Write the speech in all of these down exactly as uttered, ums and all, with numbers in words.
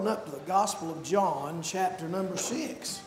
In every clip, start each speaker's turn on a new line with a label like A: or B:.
A: open up to the Gospel of John, chapter number six.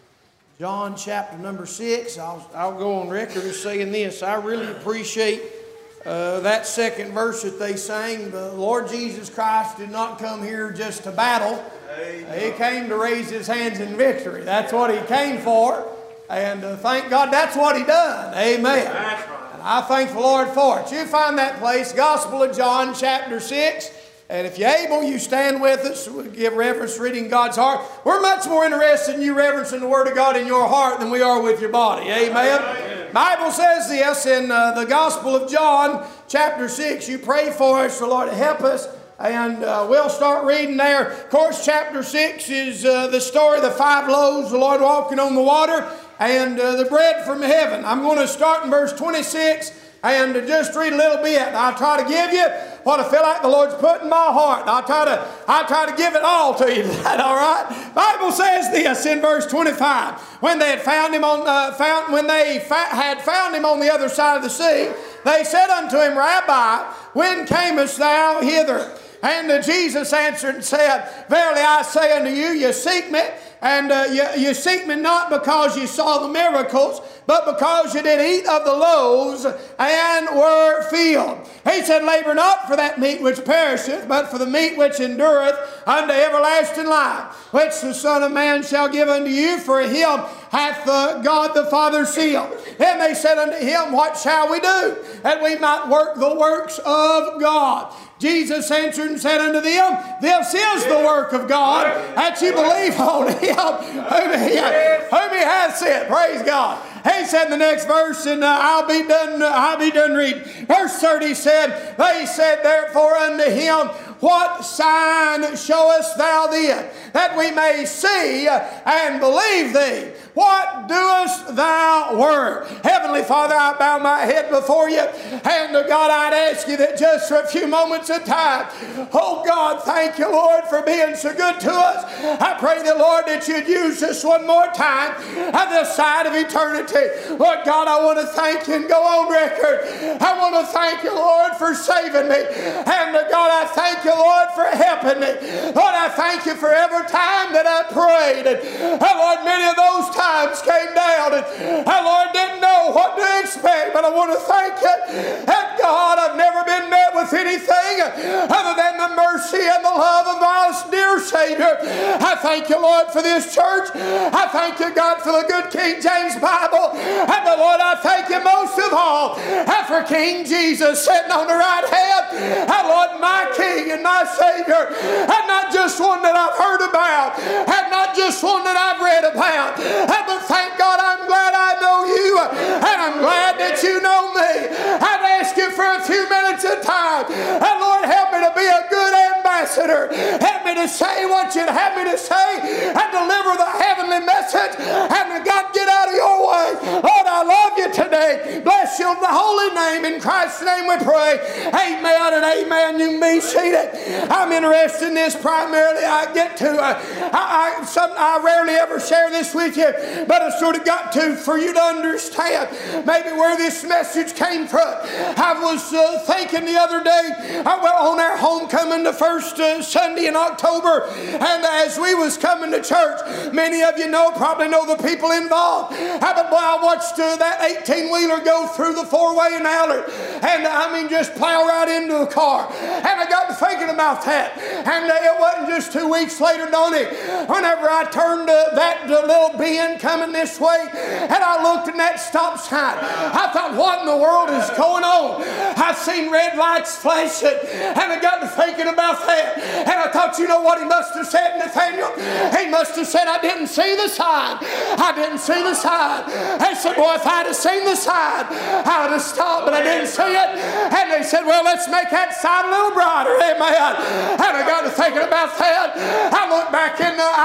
A: John, chapter number six. I'll, I'll go on record as saying this. I really appreciate uh, that second verse that they sang. The Lord Jesus Christ did not come here just to battle. He came to raise His hands in victory. That's what He came for. And uh, thank God that's what He done. Amen. And I thank the Lord for it. You find that place, Gospel of John, chapter six. And if you're able, you stand with us. We'll give reverence reading God's heart. We're much more interested in you reverencing the Word of God in your heart than we are with your body. Amen. Amen. Bible says this in uh, the Gospel of John, chapter six. You pray for us, the Lord to help us. And uh, we'll start reading there. Of course, chapter six is uh, the story of the five loaves, the Lord walking on the water, and uh, the bread from heaven. I'm going to start in verse twenty-six and just read a little bit. I'll try to give you what I feel like the Lord's put in my heart. I'll try to, I'll try to give it all to you. Is that all right? Bible says this in verse twenty-five. When they had found him on, uh, found, when they fa- had found him on the other side of the sea, they said unto him, Rabbi, when camest thou hither? And uh, Jesus answered and said, Verily I say unto you, you seek me, and uh, you, you seek me not because you saw the miracles, but because you did eat of the loaves and were filled. He said, Labor not for that meat which perisheth, but for the meat which endureth unto everlasting life, which the Son of Man shall give unto you. For him hath the God the Father sealed. Then they said unto him, What shall we do, that we might work the works of God? Jesus answered and said unto them, This is the work of God, that you believe on Him whom He, whom he hath sent. Praise God. He said in the next verse, and uh, I'll be done. Uh, I'll be done reading. Verse thirty said, They said therefore unto him, What sign showest thou then, that we may see and believe thee? What doest thou work? Heavenly Father, I bow my head before you. And to God, I'd ask you that just for a few moments of time. Oh God, thank you, Lord, for being so good to us. I pray the Lord that you'd use this one more time at the side of eternity. Lord God, I want to thank you and go on record. I want to thank you, Lord, for saving me. And to God, I thank you, Lord, for helping me. Lord, I thank you for every time that I prayed. And oh, Lord, many of those times came down and I, Lord, didn't know what to expect, but I want to thank you. And God, I've never been met with anything other than the mercy and the love of my dear Savior. I thank you, Lord, for this church. I thank you, God, for the good King James Bible. And the Lord, I thank you most of all for King Jesus sitting on the right hand. And Lord, my King and my Savior, and not just one that I've heard about, and not just one that I've read about, but thank God I'm glad I know you, and I'm glad that you know me. I'd ask you for a few minutes of time, and Lord, help me to be a good ambassador. Help me to say what you'd have me to say, and deliver the heavenly message, and God, get out of your way. Lord, I love you today. Bless you in the holy name. In Christ's name we pray. Amen and amen. You can be seated. I'm interested in this primarily. I get to, uh, I, I, some, I rarely ever share this with you, but I sort of got to for you to understand maybe where this message came from. I was uh, thinking the other day, uh, well, on our homecoming, the first uh, Sunday in October, and as we was coming to church, many of you know, probably know the people involved. Uh, but boy, I watched uh, that eighteen-wheeler go through the four-way in Allard, and uh, I mean just plow right into a car. And I got to thinking about that, and uh, it wasn't just two weeks later, Donnie, whenever I turned uh, that uh, little bend coming this way, and I looked in that stop sign. I thought, what in the world is going on? I seen red lights flashing, and I got to thinking about that. And I thought, you know what he must have said, Nathaniel? He must have said, I didn't see the sign. I didn't see the sign. They said, boy, if I'd have seen the sign, I would have stopped, but I didn't see it. And they said, well, let's make that sign a little brighter. Amen. And I got to thinking about that. I looked back and uh, I had to,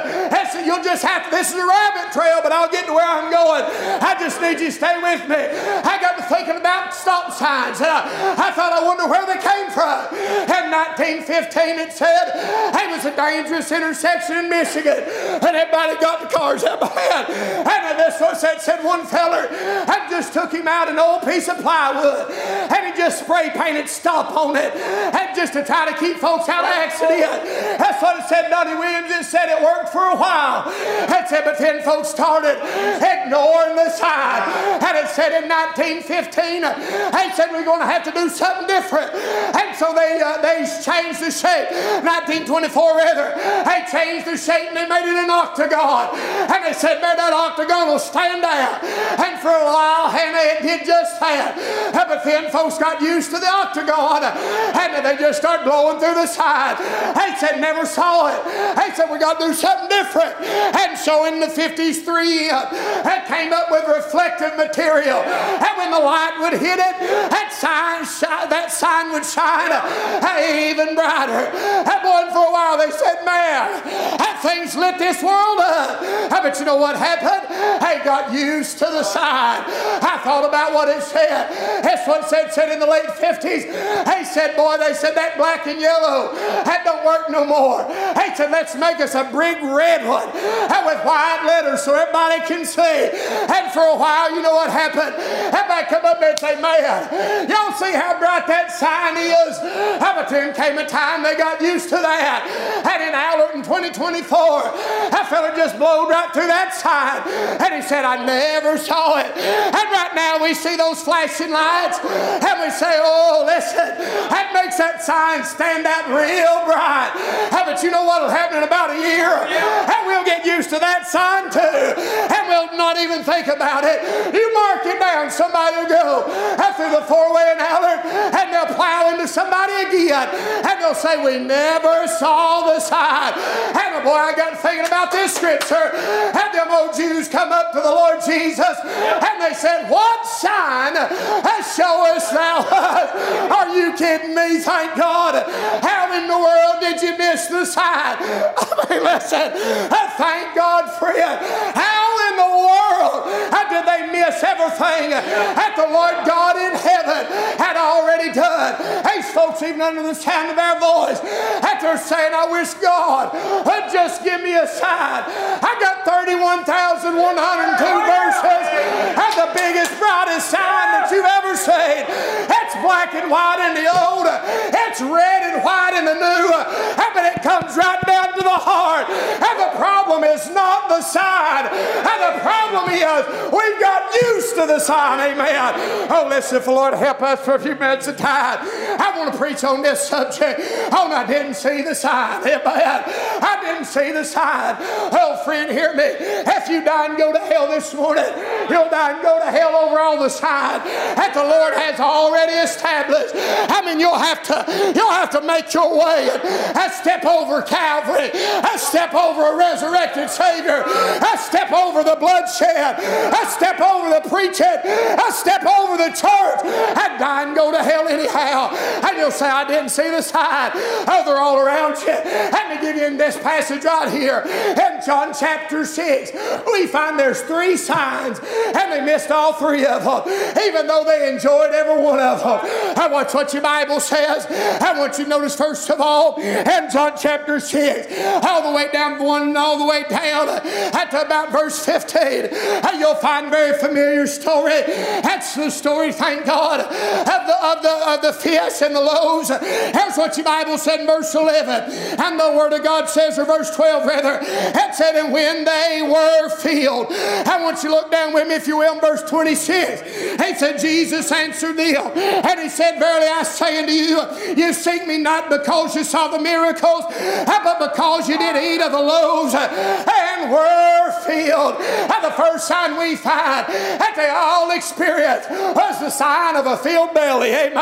A: I said, you'll just have to, this is a rabbit trail, but I'll get to where I'm going. I just need you to stay with me. I got to thinking about stop signs. And I, I thought, I wonder where they came from. In nineteen fifteen, it said it was a dangerous intersection in Michigan. And everybody got the cars out behind. And this one said, said one feller had just took him out an old piece of plywood. And he just spray painted stop on it. And just to try to keep folks out of accident. That's what it said. Donnie Williams, it said it worked for a while. It said, but then folks started ignoring the sign. And it said in nineteen fifteen, they said we're going to have to do something different. And so they uh, they changed the shape. nineteen twenty-four rather, they changed the shape and they made it an octagon. And they said, man, that octagon will stand out. And for a while, and it did just that. But then folks got used to the octagon. And they just started blowing through the side. They said, never saw it. They said, we got to do something different. And so in the fifties, three uh, came up with reflective material. And when the light would hit it, that sign, that sign would shine even brighter. And boy, for a while they said, man, that thing's lit this world up. But you know what happened? They got used to the sign. I thought about what it said. That's what it said, said in the late fifties. They said, boy, they said that black and yellow, that don't work no more. They said, let's make us a big red one with white letters so everybody can see. And for a while, you know what happened? Everybody come up there and say, man, y'all see how bright that sign is? But then came a time they got used to that. And in Allerton twenty twenty-four, that fella just blowed right through that sign. And he said, I never saw it. And right now we see those flashing lights. And we say, oh, listen, that makes that sign stand out real bright. But you know what will happen in about a year? And we'll get used to that sign too. And we'll not even think about it. You mark it down, somebody will go through the four-way in Allerton and they'll plow into somebody again. And they'll say, we never saw the sign. And boy, I got thinking about this scripture. And them old Jews come up to the Lord Jesus and they said, what sign show us thou us? Are you kidding me? Thank God. How in the world did you miss the sign? I mean, listen, thank God for it. How in the world did they miss everything that the Lord God in heaven had already done? These folks, even under the sound of our voice, that they're saying, I wish God would just give me a sign. I got thirty-one thousand one hundred two verses. That's the biggest, brightest sign that you've ever seen. It's black and white in the old. It's red and white in the new. But it comes right down to the heart. And the problem is not the sign. And the problem is we've got used to the sign. Amen. Oh, listen, if the Lord help us for a few minutes of time, I want to preach on this subject. Oh, and I didn't see the sign. Amen. I didn't see the sign. Oh, friend, hear me. If you die and go to hell this morning, you'll die and go to hell over all the sign that the Lord has already established. I mean, you'll have to, you'll have to make your way. A step over Calvary. A step over a resurrected Savior. A step over the bloodshed. A step over the preaching. A step over the church. And die and go to hell anyhow. And you'll say, I didn't see the sign. Oh, they're all around you. Let me give you in this passage right here. In John chapter six, we find there's three signs. And they missed all three of them. Even though they enjoyed every one of them. And watch what your Bible says. I want you to notice first of all, in John chapter six, all the way down one and all the way down to about verse fifteen, you'll find a very familiar story. That's the story, thank God, of the, of the, of the fish and the loaves. Here's what your Bible said in verse eleven. And the Word of God says, or verse twelve rather, it said, and when they were filled. I want you to look down with me, if you will, in verse twenty-six. He said, Jesus answered them, and he said, verily I say unto you, you seek me not because you saw the miracles, but because you did eat of the loaves and
B: and were filled. And the first sign we find that they all experienced was the sign of a filled belly. Amen.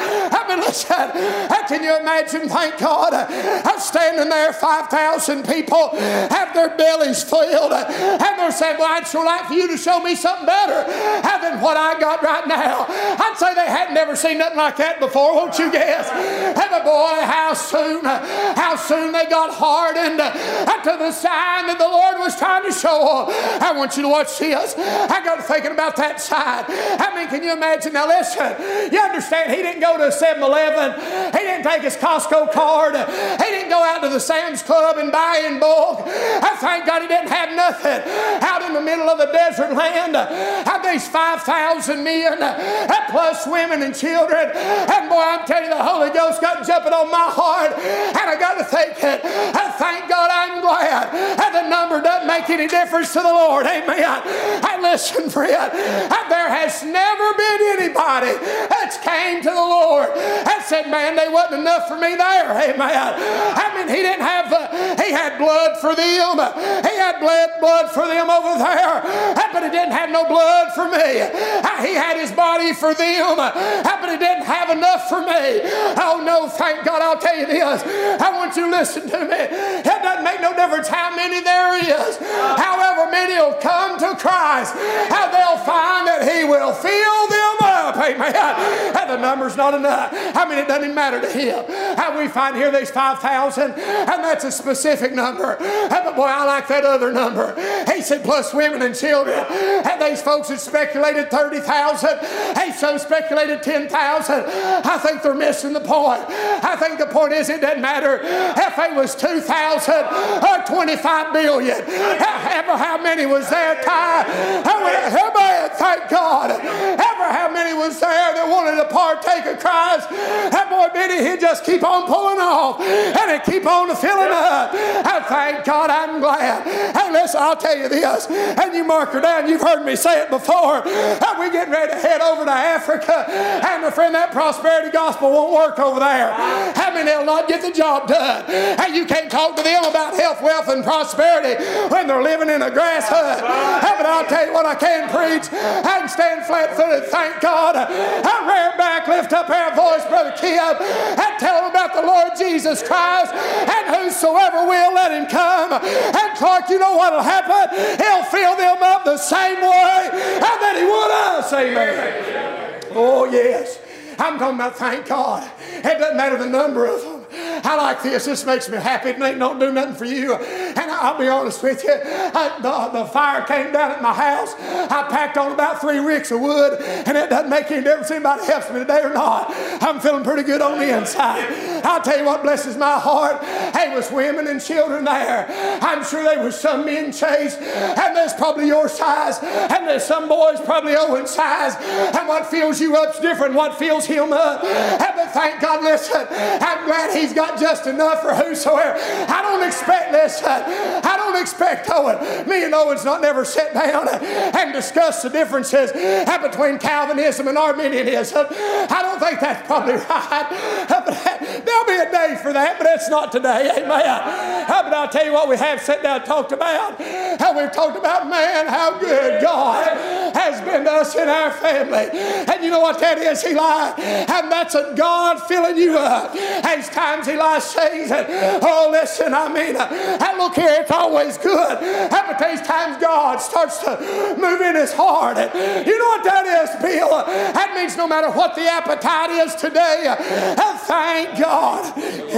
B: I mean, listen, can you imagine, thank God, I'm standing there, five thousand people have their bellies filled, and they're saying, well, I'd sure like for you to show me something better than what I got right now. I'd say they had never seen nothing like that before, won't you guess? And the boy, how soon, how soon they got hardened to the sign that the Lord was trying to show them. I want you to watch this. I got thinking about that sign. I mean, can you imagine? Now listen, you understand, he didn't go to seven eleven. He didn't take his Costco card. He didn't go out to the Sam's Club and buy in bulk. I thank God he didn't have nothing out in the middle of the desert land. Had these five thousand men, plus women and children. And boy, I'm telling you, the Holy Ghost got jumping on my heart. And I got to think that, I thank God I'm glad that the number doesn't make any difference to the Lord. Amen. I listen, friend, there has never been anybody that's came to the Lord and said, man, they wasn't enough for me there. Amen. I mean, he didn't have, uh, he had blood for them. He had blood, blood for them over there. But he didn't have no blood for me. He had his body for them. But he didn't have enough for me. Oh no, thank God. I'll tell you this. I want you to listen to me. It doesn't make no difference how many there is. However many will come to Christ, how they'll find that he will fill them up. Amen. And the number's not enough. I mean, it doesn't even matter to him. How we find here there's five thousand, and that's a specific number. But boy, I like that other number. He said plus women and children. And these folks had speculated thirty thousand. Hey, some speculated ten thousand. I think they're missing the point. I think the point is it doesn't matter if it was two thousand or twenty-five billion. Ever how many was there, Ty? Amen. Thank God. Ever how many was there that wanted to partake of Christ? That boy, Benny, he'd just keep on pulling off and it keep on filling up. I thank God I'm glad. Hey, listen, I'll tell you this, and you mark her down. You've heard me say it before. We're getting ready to head over to Africa, and my friend, that prosperity gospel won't work over there. I mean, they'll not get the job done. Hey, you can't talk to them about health, wealth, and prosperity when they're living in a grass hut. Hey, but I'll tell you what I can preach. I can stand flat-footed, thank God. I rear back, lift up our voice, Brother Kim, and tell them about the Lord Jesus Christ, and whosoever will, let him come. And Clark, you know what'll happen? He'll fill them up the same way that he would us. Amen. Oh, yes. I'm talking about, thank God. It doesn't matter the number of them. I like this. This makes me happy. It ain't don't do nothing for you. And I'll be honest with you. I, the, the fire came down at my house. I packed on about three ricks of wood, and it doesn't make any difference if anybody helps me today or not. I'm feeling pretty good on the inside. I'll tell you what blesses my heart. There was women and children there. I'm sure there was some men chased, and there's probably your size, and there's some boys probably Owen's size. And what fills you up's different. What fills him up. But thank God, listen, I'm glad he's got just enough for whosoever. I don't expect, listen, I don't expect Owen. Me and Owen's not never sat down and discussed the differences between Calvinism and Arminianism. I don't think that's probably right. But there'll be a day for that, but it's not today. Amen. But I'll tell you what we have sat down and talked about. How we've talked about, man, how good God has been to us in our family. And you know what that is, Eli? And that's a God filling you up. There's times Eli says, oh, listen, I mean, uh, look here, it's always good. But there's times God starts to move in his heart. And you know what that is, Bill? That means no matter what the appetite is today, uh, thank God.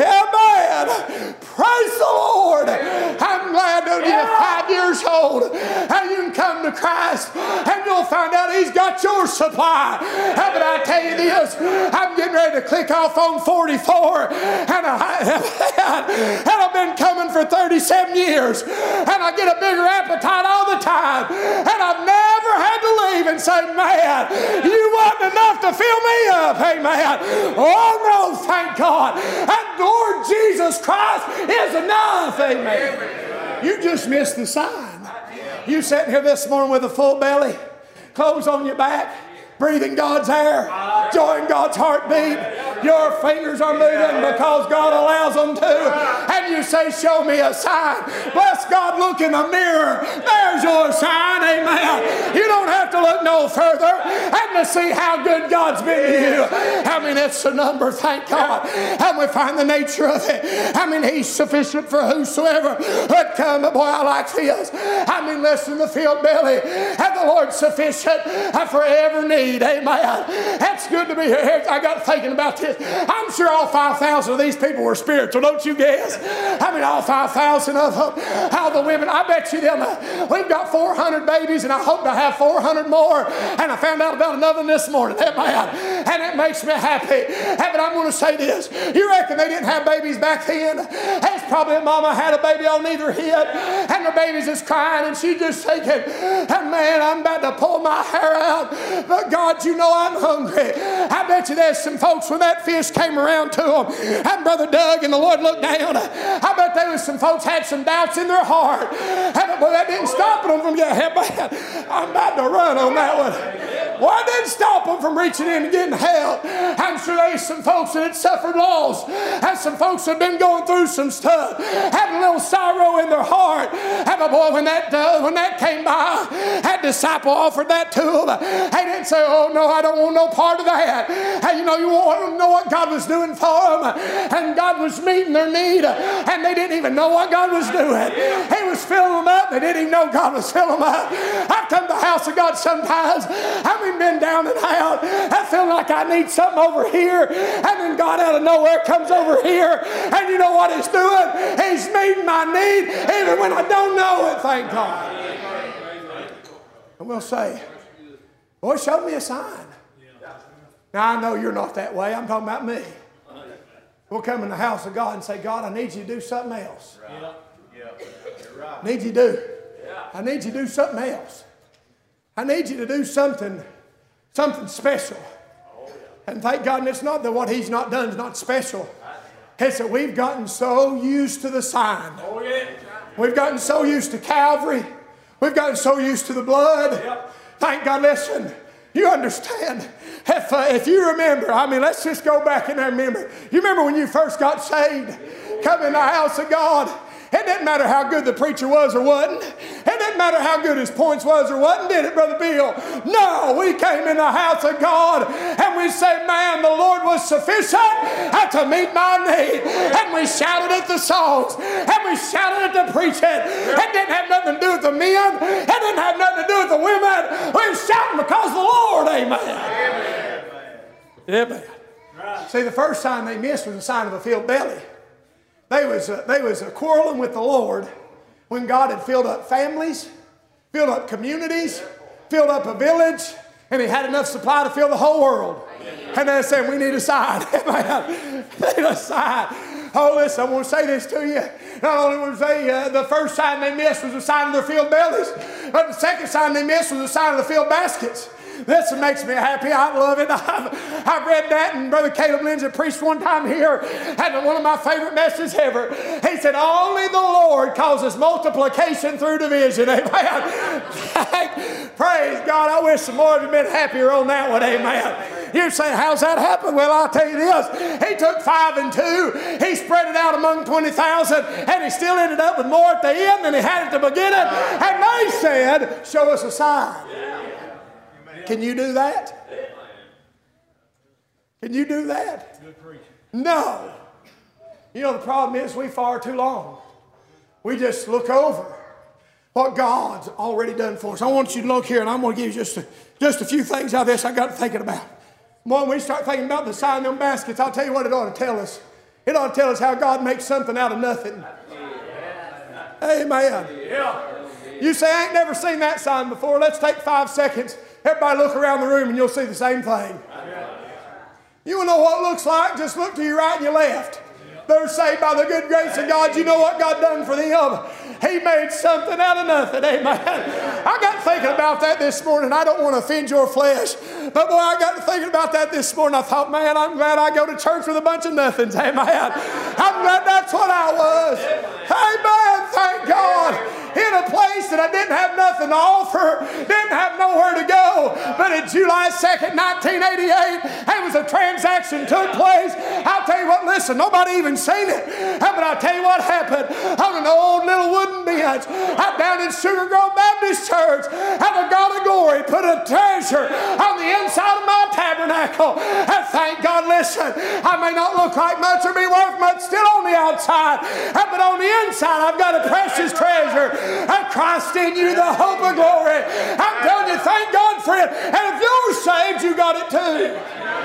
B: Amen. Praise the Lord. I'm glad that you're five years old and you can come to Christ and you'll find out he's got your supply. But I tell you this, I'm getting ready to click off on forty-four, and, I, and I've been coming for thirty-seven years, and I get a bigger appetite all the time, and I've never had to leave and say, man, you wasn't enough to fill me up. Amen. Oh no, thank God. And Lord Jesus Christ is enough. Amen. You just missed the sign. You sitting here this morning with a full belly, clothes on your back, breathing God's air, joying God's heartbeat. Your fingers are moving because God allows them to. And and you say, show me a sign. Bless God, look in the mirror. There's your sign, amen. You don't have to look no further and to see how good God's been to you. I mean, it's a number, thank God. And we find the nature of it. I mean, He's sufficient for whosoever would come. Boy, I like this. I mean, listen, the field belly and the Lord's sufficient for every need, amen. That's good to be here. I got thinking about this. I'm sure all five thousand of these people were spiritual, don't you guess? I mean, all five thousand of them. How the women, I bet you them, uh, we've got four hundred babies, and I hope to have four hundred more. And I found out about another one this morning, amen. And it makes me happy. But I'm going to say this. You reckon they didn't have babies back then? It's probably a mama had a baby on either hip, and the baby's just crying, and she's just thinking, and man, I'm about to pull my hair out, but God, you know I'm hungry. I bet you there's some folks when that fish came around to them, and Brother Doug and the Lord looked down, I bet there was some folks had some doubts in their heart, and boy, that didn't stop them from getting help. I'm about to run on that one. Well, it didn't stop them from reaching in and getting help. I'm sure there's some folks that had suffered loss, and some folks that had been going through some stuff, having a little sorrow in their heart. And boy, when that uh, when that came by, that disciple offered that to them. They didn't say, "Oh no, I don't want no part of that." And you know, you want to know what God was doing for them, and God was meeting their need, and they didn't even know what God was doing. He was filling them up. They didn't even know God was filling them up. I've come to the house of God sometimes. I mean, been down and out. I feel like I need something over here, and then God out of nowhere comes over here, and you know what He's doing? He's meeting my need even when I don't know it, thank God. And we'll say, boy, show me a sign. Now, I know you're not that way. I'm talking about me. We'll come in the house of God and say, God, I need you to do something else. I need you to do. I need you to do something else. I need you to do something, something special. And thank God, and it's not that what He's not done is not special. It's that we've gotten so used to the sign. We've gotten so used to Calvary. We've gotten so used to the blood. Thank God, listen, you understand. If, uh, if you remember, I mean, let's just go back and remember. You remember when you first got saved? Come in the house of God. It didn't matter how good the preacher was or wasn't. It didn't matter how good his points was or wasn't, did it, Brother Bill? No, we came in the house of God and we said, man, the Lord was sufficient to meet my need. And we shouted at the songs and we shouted at the preaching. It didn't have nothing to do with the men. It didn't have nothing to do with the women. We were shouting because of the Lord, amen. Amen. Amen. Right. See, the first sign they missed was the sign of a filled belly. They was, uh, they was uh, quarreling with the Lord when God had filled up families, filled up communities, filled up a village, and He had enough supply to fill the whole world. And they said, we need a sign. We need a sign. Oh, listen, I want to say this to you. Not only was they, uh, the first sign they missed was the sign of their filled bellies, but the second sign they missed was the sign of the filled baskets. This makes me happy. I love it. I've, I've read that, and Brother Caleb Lindsay preached one time here, had one of my favorite messages ever. He said, only the Lord causes multiplication through division. Amen. Praise God. I wish some more of you had been happier on that one. Amen. You're saying, how's that happen? Well, I'll tell you this. He took five and two. He spread it out among twenty thousand, and he still ended up with more at the end than he had at the beginning. And they said, show us a sign. Can you do that? Can you do that? No. You know, the problem is we far too long. We just look over what God's already done for us. I want you to look here, and I'm going to give you just a, just a few things out of this I got thinking about. When we start thinking about the sign of them baskets, I'll tell you what it ought to tell us. It ought to tell us how God makes something out of nothing. Amen. You say, I ain't never seen that sign before. Let's take five seconds. Everybody look around the room and you'll see the same thing. You want to know what it looks like? Just look to your right and your left. They're saved by the good grace of God. You know what God done for them? He made something out of nothing. Amen. I got thinking about that this morning. I don't want to offend your flesh. But boy, I got thinking about that this morning. I thought, man, I'm glad I go to church with a bunch of nothings. Amen. I'm glad that's what I was. Amen. Thank God. In a place that I didn't have nothing nothing to offer, didn't have nowhere to go. But in July second, nineteen eighty-eight, there was a transaction took place. I'll tell you what, listen, nobody even seen it. But I'll tell you what happened on an old little wooden bench out down in Sugar Grove Baptist Church. And the God of glory put a treasure on the inside of my tabernacle. And thank God, listen, I may not look like much or be worth much still on the outside, but on the inside I've got a precious treasure of Christ in you, the hope of glory. I'm telling you, thank God for it. And if you're saved, you got it too.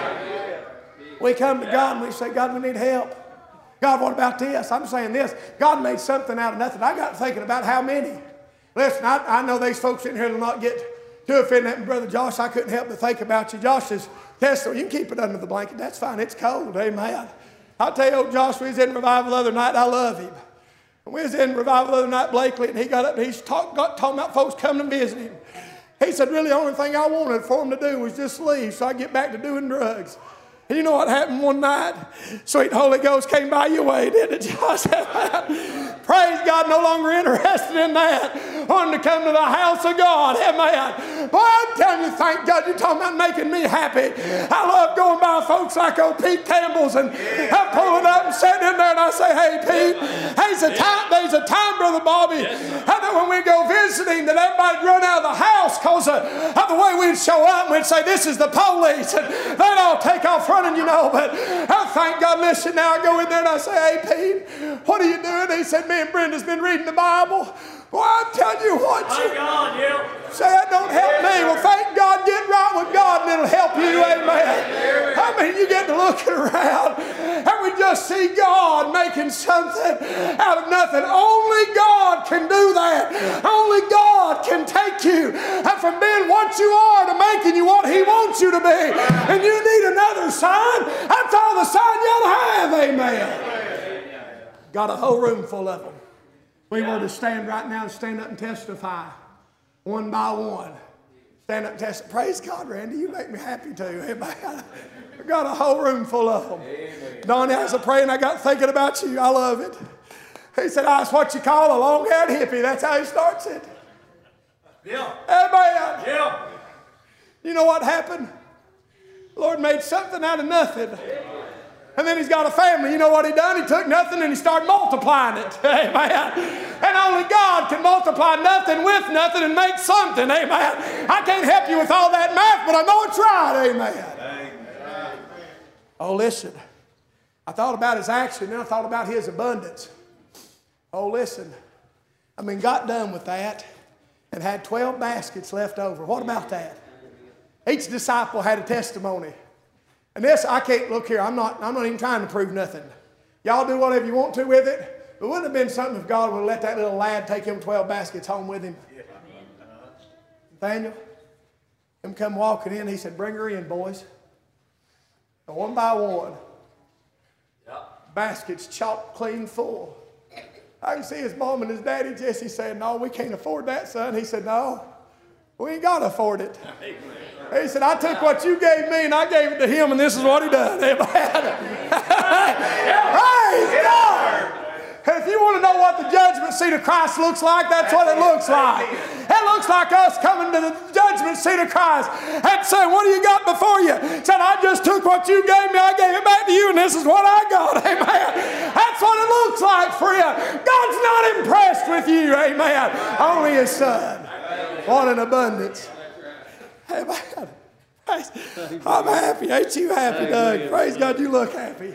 B: We come to God and we say, God, we need help. God, what about this? I'm saying this. God made something out of nothing. I got thinking about how many. Listen, I, I know these folks in here will not get too offended at me. Brother Josh, I couldn't help but think about you. Josh's testimony, you can keep it under the blanket. That's fine. It's cold. Amen. I'll tell you, old Josh, we was in revival the other night. I love him. And we was in revival the other night, Blakely, and he got up and he's talk, got, talking about folks coming to visit him. He said, really, the only thing I wanted for him to do was just leave so I get back to doing drugs. And you know what happened one night? Sweet Holy Ghost came by your way, didn't it, Josh? Praise God, no longer interested in that. Wanted to come to the house of God. Amen. Boy, I'm telling you, thank God, you're talking about making me happy. I love going by folks like old Pete Campbell's and I'm pulling up and sitting in there and I say, hey, Pete, there's a time, there's a time, Brother Bobby, I know when we go visiting that everybody'd run out of the house because of, of the way we'd show up and we'd say, this is the police. And they'd all take off running, you know. But oh, thank God, listen, now I go in there and I say, hey, Pete, what are you doing? He said, me and Brenda's been reading the Bible. Boy, I'm telling you what, you
C: God, yeah.
B: say that don't help me. Well, thank God, get right with God and it'll help you, amen. I mean, you get to looking around and we just see God making something out of nothing. Only God can do that. Only God can take you from being what you are to making you what He wants you to be. And you need another sign. That's all the sign you ought to have, amen. Got a whole room full of them. We want to stand right now and stand up and testify one by one. Stand up and testify. Praise God, Randy. You make me happy too. Amen. We got a whole room full of them. Amen. Donnie, as I pray and I got thinking about you, I love it. He said, I was what you call a long-haired hippie. That's how he starts it.
C: Yeah.
B: Amen.
C: Yeah.
B: You know what happened? The Lord made something out of nothing. And then he's got a family. You know what he done? He took nothing and he started multiplying it. Amen. And only God can multiply nothing with nothing and make something. Amen. I can't help you with all that math, but I know it's right. Amen. Amen. Oh, listen. I thought about his action, then I thought about his abundance. Oh, listen. I mean, got done with that and had twelve baskets left over. What about that? Each disciple had a testimony. And this, I can't, look here, I'm not, I'm not even trying to prove nothing. Y'all do whatever you want to with it. But wouldn't it have been something if God would have let that little lad take him twelve baskets home with him? Nathaniel, him come walking in, he said, bring her in, boys. And one by one, baskets chopped clean full. I can see his mom and his daddy, Jesse, saying, no, we can't afford that, son. He said, no, we ain't got to afford it. He said, I took what you gave me and I gave it to him, and this is what he done. Praise God. And if you want to know what the judgment seat of Christ looks like, that's what it looks like. It looks like us coming to the judgment seat of Christ and saying, what do you got before you? Said, I just took what you gave me, I gave it back to you, and this is what I got. Amen. That's what it looks like, friend. God's not impressed with you. Amen. Only His Son. What an abundance. Amen. I'm happy. Ain't you happy, Doug? Praise God, you look happy.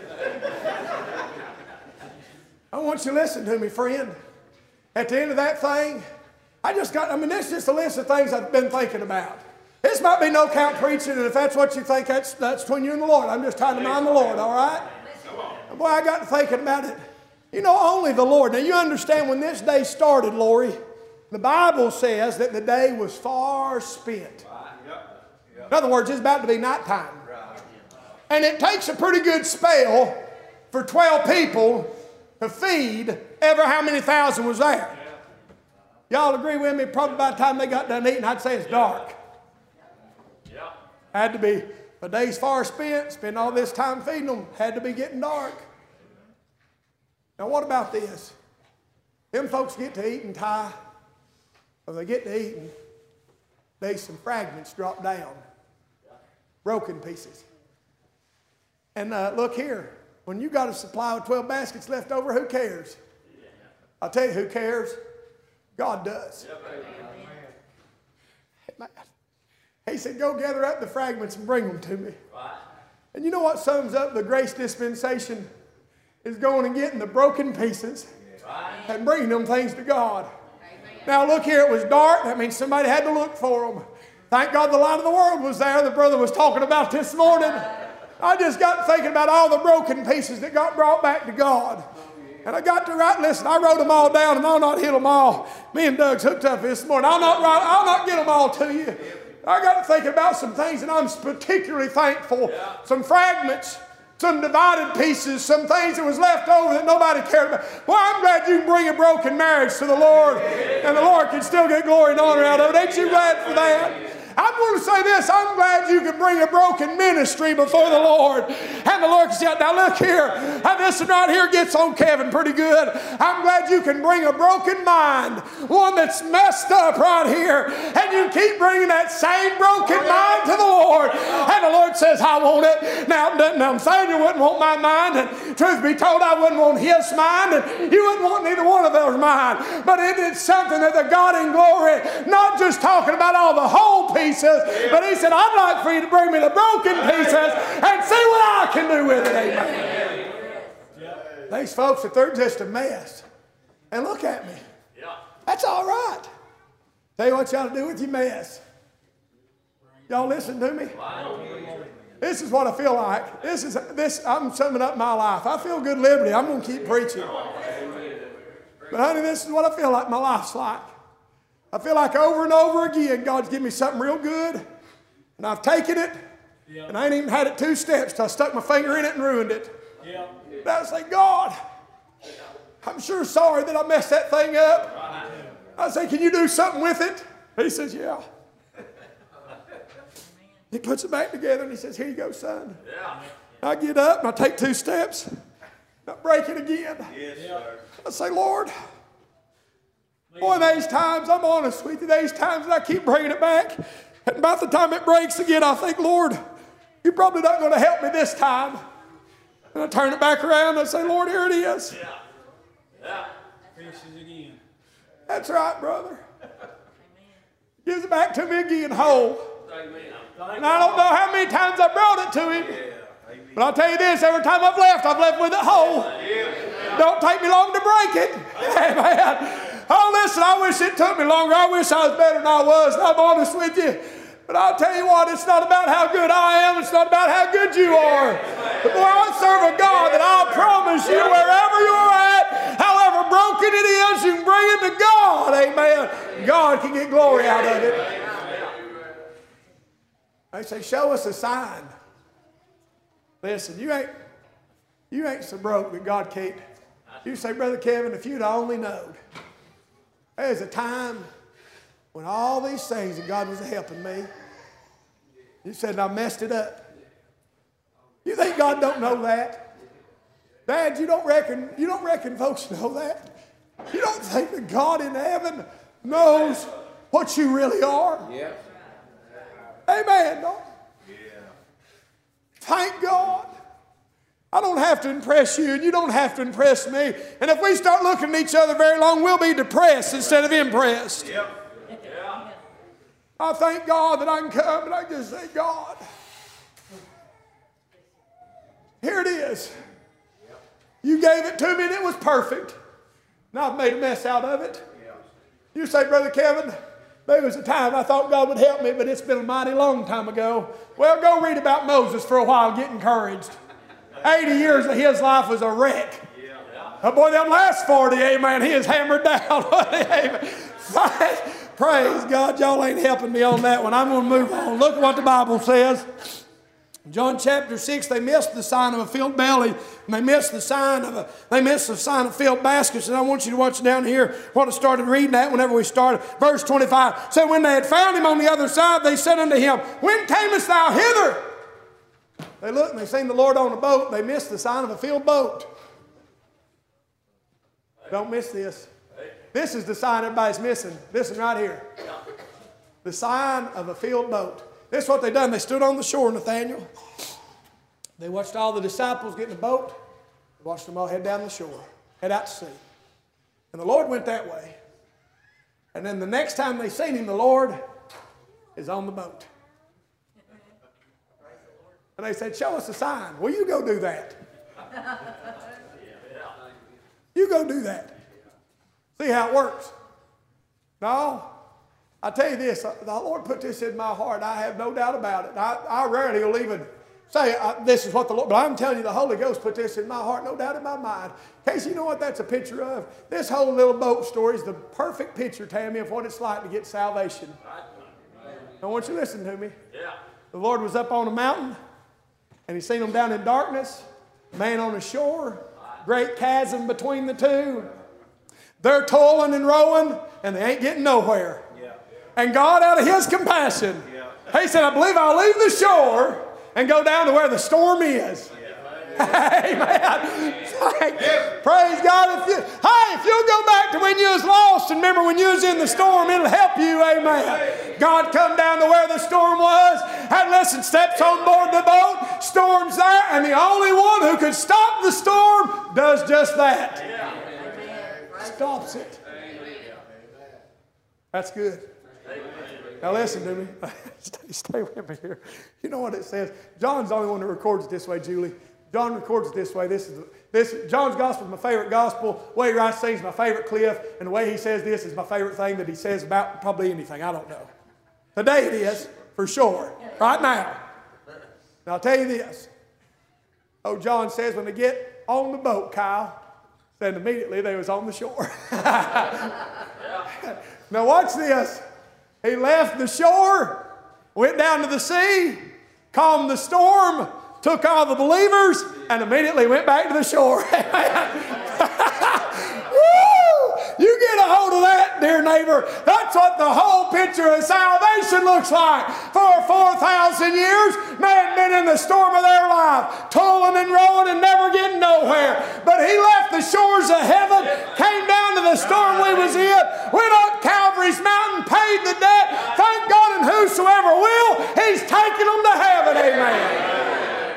B: I want you to listen to me, friend. At the end of that thing, I just got, I mean, this is just a list of things I've been thinking about. This might be no count preaching, and if that's what you think, that's, that's between you and the Lord. I'm just trying to mind the Lord, all right? And boy, I got to thinking about it. You know, only the Lord. Now, you understand when this day started, Lori, the Bible says that the day was far spent. In other words, it's about to be nighttime. And it takes a pretty good spell for twelve people to feed ever how many thousand was there. Y'all agree with me? Probably by the time they got done eating, I'd say it's dark. Had to be, the day's far spent, spend all this time feeding them, had to be getting dark. Now what about this? Them folks get to eat and tie. When they get to eating, there's some fragments drop down, broken pieces. And uh, look here, when you got a supply of twelve baskets left over, who cares? I'll tell you who cares. God does. Amen. He said, go gather up the fragments and bring them to me. And you know what sums up the grace dispensation? Is going and getting the broken pieces and bringing them things to God. Now look here, it was dark. That means somebody had to look for them. Thank God the light of the world was there. The brother was talking about this morning. I just got thinking about all the broken pieces that got brought back to God. And I got to write, listen, I wrote them all down and I'll not hit them all. Me and Doug's hooked up this morning. I'll not write, I'll not get them all to you. I got to think about some things and I'm particularly thankful. Some fragments, some divided pieces, some things that was left over that nobody cared about. Well, I'm glad you can bring a broken marriage to the Lord and the Lord can still get glory and honor out of it. Ain't you glad for that? I'm going to say this, I'm glad you can bring a broken ministry before the Lord. And the Lord can say, now look here, this one right here gets on Kevin pretty good. I'm glad you can bring a broken mind, one that's messed up right here, and you keep bringing that same broken mind to the Lord. And the Lord says, I want it. Now, now Nathaniel wouldn't want my mind, and truth be told, I wouldn't want his mind, and you wouldn't want neither one of those mind. But it is something that the God in glory, not just talking about all the whole pieces, but he said, I'd like for you to bring me the broken pieces and see what I can do with it. Amen. These folks, if they're just a mess, and look at me, that's all right. Tell you what you ought to do with your mess. Y'all listen to me? This is what I feel like. This is this. I'm summing up my life. I feel good liberty. I'm going to keep preaching. But honey, this is what I feel like my life's like. I feel like over and over again, God's given me something real good, and I've taken it, yeah. and I ain't even had it two steps till I stuck my finger in it and ruined it. Yeah. And I say, God, I'm sure sorry that I messed that thing up. Right. I say, can you do something with it? He says, yeah. He puts it back together, and he says, here you go, son. Yeah. I get up, and I take two steps, and I break it again. Yes, sir. I say, Lord, boy, there's times, I'm honest with you, there's times that I keep bringing it back. And about the time it breaks again, I think, Lord, you're probably not going to help me this time. And I turn it back around and I say, Lord, here it is. Yeah. Yeah. Finishes again. That's right, brother. Gives it back to me again whole. And I don't know how many times I brought it to him. But I'll tell you this, every time I've left, I've left with it whole. Don't take me long to break it. Amen. Oh, listen, I wish it took me longer. I wish I was better than I was. And I'm honest with you. But I'll tell you what, it's not about how good I am. It's not about how good you are. But boy, I serve a God that I'll promise you, wherever you're at, however broken it is, you can bring it to God. Amen. God can get glory out of it. They say, show us a sign. Listen, you ain't, you ain't so broke that God can't. You say, Brother Kevin, if you'd only known. There's a time when all these things that God was helping me, you said, I messed it up. You think God don't know that? Dad, you don't reckon, you don't reckon folks know that? You don't think that God in heaven knows what you really are? Yeah. Amen. No? Yeah. Thank God. I don't have to impress you, and you don't have to impress me. And if we start looking at each other very long, we'll be depressed instead of impressed. Yep. Yeah. I thank God that I can come and I can just say, God, here it is. You gave it to me and it was perfect. Now I've made a mess out of it. You say, Brother Kevin, there was a time I thought God would help me, but it's been a mighty long time ago. Well, go read about Moses for a while, get encouraged. eighty years of his life was a wreck. Yeah. Oh boy, them last forty, amen, he is hammered down. Amen. Praise God, y'all ain't helping me on that one. I'm going to move on. Look at what the Bible says. John chapter six, they missed the sign of a filled belly, and they missed the sign of a, they missed the sign of filled baskets. And I want you to watch down here what I started reading that whenever we started. Verse twenty-five. So when they had found him on the other side, they said unto him, when camest thou hither? They looked and they seen the Lord on a boat. They missed the sign of a filled boat. Don't miss this. This is the sign everybody's missing. This one right here. The sign of a filled boat. This is what they done. They stood on the shore, Nathaniel. They watched all the disciples get in the boat. They watched them all head down the shore, head out to sea. And the Lord went that way. And then the next time they seen him, the Lord is on the boat. And they said, show us a sign. Well, you go do that. You go do that. See how it works. No. I tell you this, the Lord put this in my heart. I have no doubt about it. I, I rarely will even say uh, this is what the Lord, but I'm telling you, the Holy Ghost put this in my heart, no doubt in my mind. In case you know what that's a picture of, this whole little boat story is the perfect picture, Tammy, of what it's like to get salvation. I want you to listen to me.
C: Yeah.
B: The Lord was up on a mountain, and he seen them down in darkness, man on the shore, great chasm between the two. They're toiling and rowing, and they ain't getting nowhere.
C: Yeah.
B: And God, out of his compassion,
C: Yeah.
B: he said, I believe I'll leave the shore and go down to where the storm is. Amen. Praise God. If you, hey, if you'll go back to when you was lost and remember when you was in the storm, it'll help you. Amen. God come down to where the storm was and listen, steps on board the boat, storm's there, and the only one who could stop the storm does just that. Stops it. That's good. Now listen to me. stay, stay with me here. You know what it says? John's the only one that records it this way, Julie. John records it this way. This is this. John's gospel is my favorite gospel. The way he writes things is my favorite Cliff, and the way he says this is my favorite thing that he says about probably anything. I don't know. Today it is for sure. Right now. Now I'll tell you this. Oh, John says when they get on the boat, Kyle, then immediately they was on the shore. Now watch this. He left the shore, went down to the sea, calmed the storm, took all the believers, and immediately went back to the shore. Woo! You get a hold of that, dear neighbor. That's what the whole picture of salvation looks like. For four thousand years, man been in the storm of their life, toiling and rowing and never getting nowhere. But he left the shores of heaven, came down to the storm we was in, went up Calvary's mountain, paid the debt. Thank God, and whosoever will, he's taking them to heaven. Amen.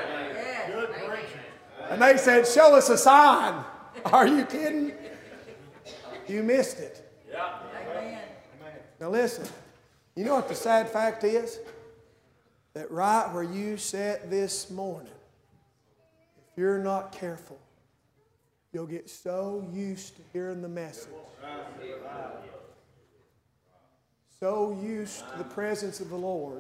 B: And they said, show us a sign. Are you kidding? You missed it.
C: Yeah.
B: Now listen, you know what the sad fact is? That right where you sat this morning, if you're not careful, you'll get so used to hearing the message. So used to the presence of the Lord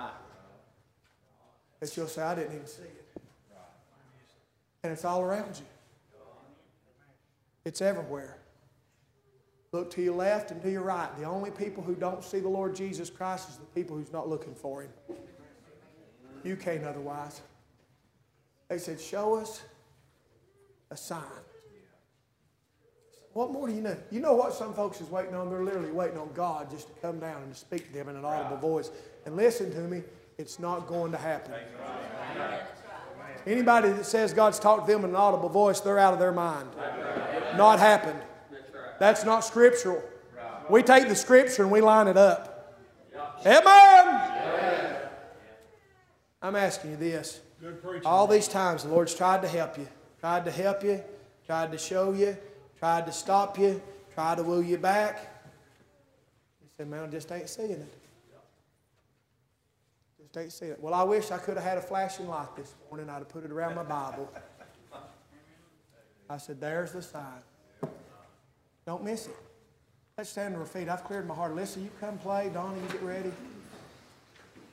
B: that you'll say, I didn't even see it. And it's all around you. It's everywhere. Look to your left and to your right. The only people who don't see the Lord Jesus Christ is the people who's not looking for him. You can't otherwise. They said, show us a sign. What more do you know? You know what some folks is waiting on? They're literally waiting on God just to come down and to speak to them in an audible voice. And listen to me, it's not going to happen. Anybody that says God's talked to them in an audible voice, they're out of their mind. Not happened. That's not scriptural. We take the scripture and we line it up. Amen. I'm asking you this. All these times the Lord's tried to help you. Tried to help you. Tried to show you. Tried to stop you. Tried to woo you back. You said, man, I just ain't seeing it. Just ain't seeing it. Well, I wish I could have had a flashing light this morning. I'd have put it around my Bible. I said, there's the sign. Don't miss it. Let's stand to our feet. I've cleared my heart. Listen, you come play. Donnie, you get ready.